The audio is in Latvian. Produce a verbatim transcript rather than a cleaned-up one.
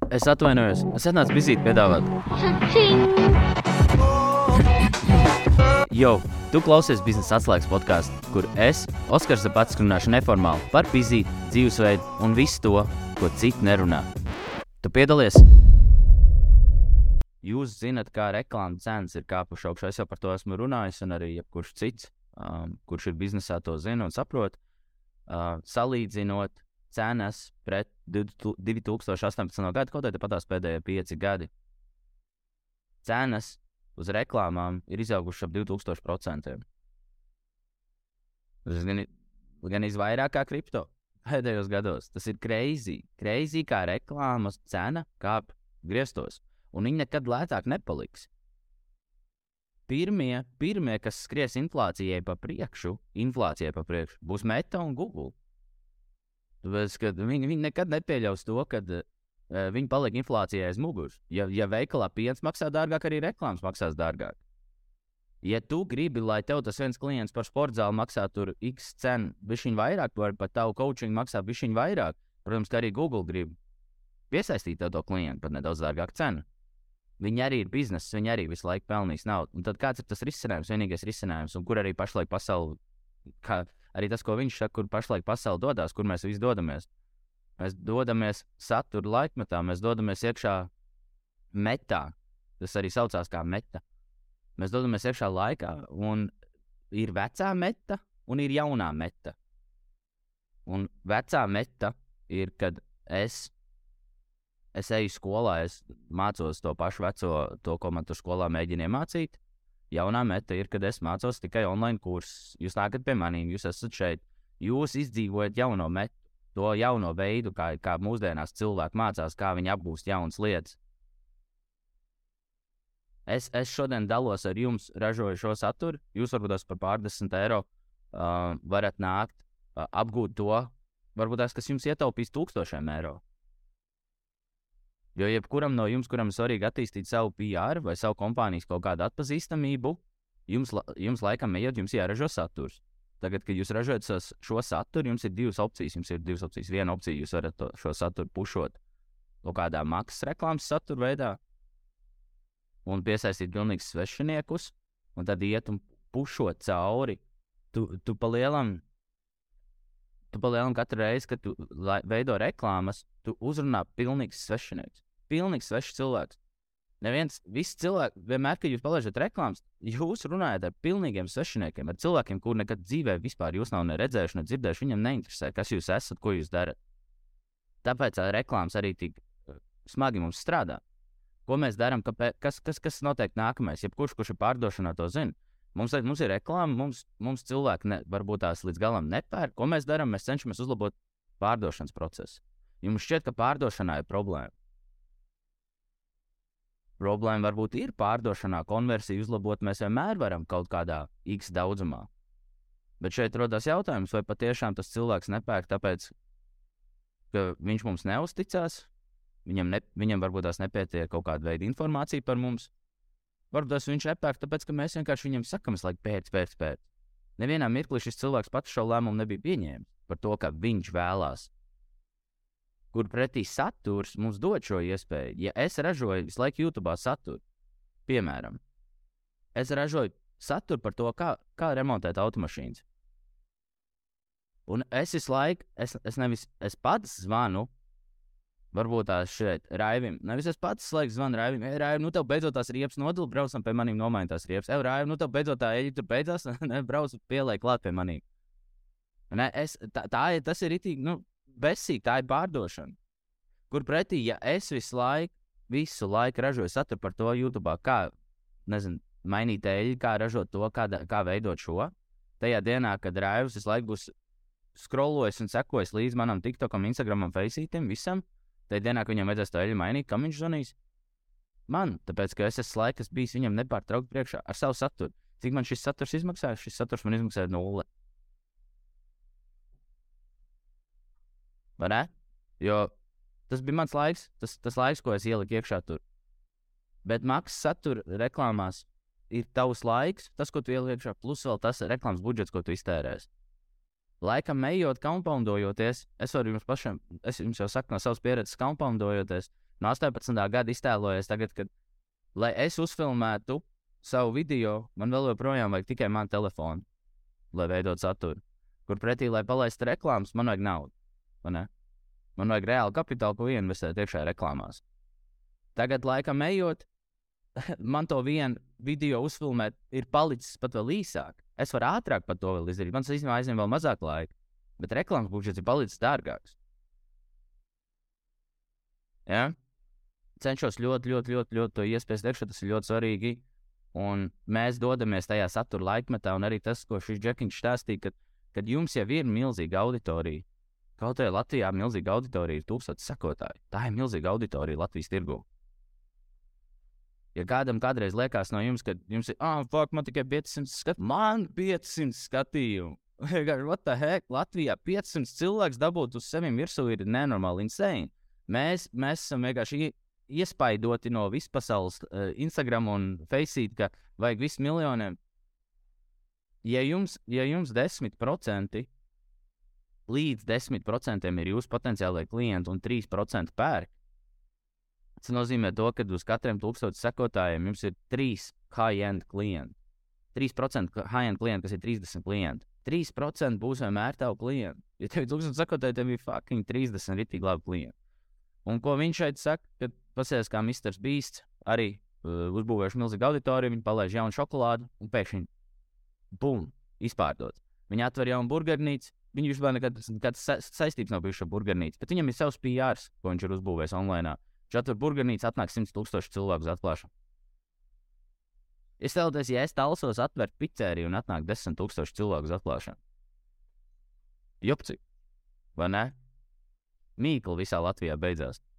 Es atvainojos, es atnācu vizīti piedāvāt. Jo, tu klausies biznesa atslēgas podcastu, kur es, Oskars Zapats, runāšu neformāli par vizīti, dzīvesveidu un visu to, ko citi nerunā. Tu piedalies? Jūs zinat, kā reklāma cenas ir kāpuši augšā. Es jau par to esmu runājis, un arī jebkurš cits, um, kurš ir biznesā, to zina un saprot. Uh, salīdzinot cenas pret divi tūkstoši astoņpadsmito gadu, kaut arī patās pēdējie pieci gadi. Cenas uz reklāmām ir izaugušas ap divi tūkstoši procentiem. Tas gan, gan izvairāk kā kripto pēdējos gados. Tas ir crazy. Crazy, kā reklāmas cena kāp griestos. Un viņi nekad lētāk nepaliks. Pirmie, pirmie, kas skries inflācijai pa priekšu, inflācijai pa priekšu, būs Meta un Google. Tāpēc, ka viņi, viņi nekad nepieļaus to, kad uh, viņi paliek inflācijai aiz muguras. Ja, ja veikalā piens maksā dārgāk, arī reklāmas maksās dārgāk. Ja tu gribi, lai tev tas viens klients par sportzāli maksā tur X cenu, bišķiņ vairāk, vai pat tavu coaching maksā bišķiņ vairāk, protams, ka arī Google grib piesaistīt tev to klientu par nedaudz dārgāku cenu. Viņi arī ir bizness, viņi arī visu laiku pelnīs naudu. Un tad kāds ir tas risinājums, vienīgais risinājums, un kur arī pašlaik pasauli, kā arī tas, ko viņš saka, kur pašlaik pasauli dodās, kur mēs visi dodamies. Mēs dodamies satura laikmetā, mēs dodamies iekšā metā, tas arī saucās kā meta. Mēs dodamies iekšā laikā, un ir vecā meta, un ir jaunā meta. Un vecā meta ir, kad es Es eju skolā, es mācos to pašu veco, to, ko man tur skolā mēģina iemācīt. Jaunā meta ir, kad es mācos tikai online kursus. Jūs nākat pie manīm, jūs esat šeit. Jūs izdzīvojat jauno metu, to jauno veidu, kā, kā mūsdienās cilvēki mācās, kā viņi apgūst jaunas lietas. Es, es šodien dalos ar jums, ražoju šo saturu. Jūs varbūt par pārdesmit eiro uh, varat nākt, uh, apgūt to, varbūt tās, kas jums ietaupīs tūkstošiem eiro. Jo jebkuram no jums, kuram ir svarīgi attīstīt savu P R vai savu kompānijas kaut kādu atpazīstamību, jums, jums laikam ejot, jums jāražo saturs. Tagad, kad jūs ražojat šo saturu, jums ir divas opcijas. Jums ir divas opcijas. Viena opcija, jūs varat to, šo saturu pušot kaut kādā maksas reklāmas satura veidā un piesaistīt pilnīgus svešiniekus, un tad iet un pušot cauri. Tu, tu palielam, tu palielam katru reizi, kad tu lai, veido reklāmas, tu uzrunā pilnīgs svešinieks. Pilnīgs svešs cilvēks. Neviens, visi cilvēki, vienmēr, kad jūs palaižat reklāmas, jūs runājat ar pilnīgiem svešiniekiem, ar cilvēkiem, kur nekad dzīvē vispār jūs nav ne redzējuši, ne dzirdējuši, viņam neinteresē, kas jūs esat, ko jūs darat. Tāpēc reklāmas arī tik smagi mums strādā. Ko mēs darām, kāpēc, kas, kas, kas notiek nākamais? Jebkurš, kurš ir pārdošanā, to zina. Mums, mums ir reklāma, mums, mums cilvēki ne, varbūt tās līdz galam nepērk. Ko mēs darām? Mēs cenšamies uzlabot pārdošanas procesu. Jums šķiet, ka pārdošanā ir problēma. Problēma varbūt ir pārdošanā, konversiju uzlabot mēs vienmēr varam kaut kādā X daudzumā. Bet šeit rodas jautājums, vai patiešām tas cilvēks nepērk tāpēc, ka viņš mums neusticās, viņam, ne, viņam varbūt tās nepietiek kaut kāda veida informācija par mums. Varbūt tas viņš nepērk, tāpēc, ka mēs vienkārši viņam sakam, laik pēc, pēc, pēc. Nevienā mirklī šis cilvēks pats šo lēmumu nebija pieņēmis par to, ka viņš vēlās. Kur pretī saturs mums dod šo iespēju. Ja es ražoju visu laiku YouTube'ā saturu, piemēram, es ražoju saturu par to, kā, kā remontēt automašīnas. Un es visu laiku, es, es nevis, es pats zvanu, varbūt tās šeit Raivim, nevis es pats laiku zvanu Raivim, ej Raivim, nu tev beidzot tās riepas nodili, braucam pie manīm nomaini tās riepas, ej Raivim, nu tev beidzot tā eļi tur beidzās, ne, brauc pielai klāt pie manīm. Ne, es, tā, tā ir, tas ir itīgi, nu, besīgi, tā ir pārdošana. Kur pretī, ja es visu laiku, visu laiku ražoju saturu par to YouTube'ā, kā, nezinu, mainīt eļļu, kā ražot to, kā, kā veidot šo, tajā dienā, kad Raivs visu laiku būs scrollojis un sekojis līdz manam TikTokam, Instagramam, Faceītim, visam, tajā dienā, ka viņam vajadzēs to eļļu mainīt, kam viņš zvanīs? Man, tāpēc, ka es esmu laiks bijis viņam nepārtraukt priekšā ar savu saturu. Cik man šis saturs izmaksāja? Šis saturs man izmaksāja nulle. Vai ne? Jo tas bija mans laiks, tas, tas laiks, ko es ieliku iekšā tur. Bet maksas satura reklāmās ir tavs laiks, tas, ko tu ieliku iekšā, plus vēl tas reklāmas budžets, ko tu iztērēsi. Laikam ejot, compoundojoties, es varu jums pašiem, es jums jau saku no savas pieredzes, compoundojoties, No astoņpadsmitā gada iztēlojies tagad, kad, lai es uzfilmētu savu video, man vēl joprojām vajag tikai manu telefonu, lai veidot saturu. Kur pretī, lai palaistu reklāmas, man vajag naudu. Vai ne? Man vajag reāli kapitālu, ko ieinvestēt iekšā reklāmās. Tagad laikam ejot, man to vienu video uzfilmēt ir palicis pat vēl īsāk. Es varu ātrāk par to vēl izdarīt. Man tas īstenībā aizņem vēl mazāk laika. Bet reklāmas budžets ir palicis dārgāks. Ja? Cenšos ļoti, ļoti, ļoti, ļoti to iespiest iekšā, tas ir ļoti svarīgi. Un mēs dodamies tajā satura laikmetā, un arī tas, ko šis Džekiņš stāstīja, kad, kad jums jau ir milzīga auditorija. Kaut arī Latvijā milzīga auditorija ir tūkstoši sekotāji. Tā ir milzīga auditorija Latvijas tirgū. Ja kādam kādreiz liekas no jums, ka jums ir, ah, fuck, man tikai piecsimt skatījumu. Man piecsimt skatījumu. What the heck? Latvijā piecsimt cilvēks dabūt uz sevim virsū ir nenormāli insane. Mēs, mēs esam vienkārši iespaidoti no vispasaules uh, Instagram un Faceit, ka vajag visu miljoniem. Ja jums, ja jums desmit procenti līdz desmit procentiem ir jūsu potenciālai klienti un trīs procenti pērk, tas nozīmē to, ka uz katriem tūkstoši sekotājiem jums ir trīs high-end klienti. trīs procenti high-end klienti, kas ir trīsdesmit klienti. trīs procenti būs vienmēr tavu klientu. Ja tev ir tūkstoši sekotāji, tev ir fucking trīsdesmit ritīgi labi klienti. Un ko viņš šeit saka, kad pasies kā mister Beasts, arī uh, uzbūvējuši milzīgu auditoriju, viņi palaiž jaunu šokolādu un pēkšņi, bum, izpārdot. Viņi atver jaunu burgernīcu, viņi vispār nekad, nekad sa saistības nav bijuši ar burgernīcu, bet viņam ir savs P Rs, ko viņš ir uzbūvējis online. Viņš atver burgernīcu, atnāk simts tūkstoši cilvēku uz atklāšanu. Es tev, ja es talsos atvērt pizzeriju un atnāk desmit tūkstoši cilvēku uz atklāšanu. Jopcik, vai ne? Mīkli visā Latvijā beidzās.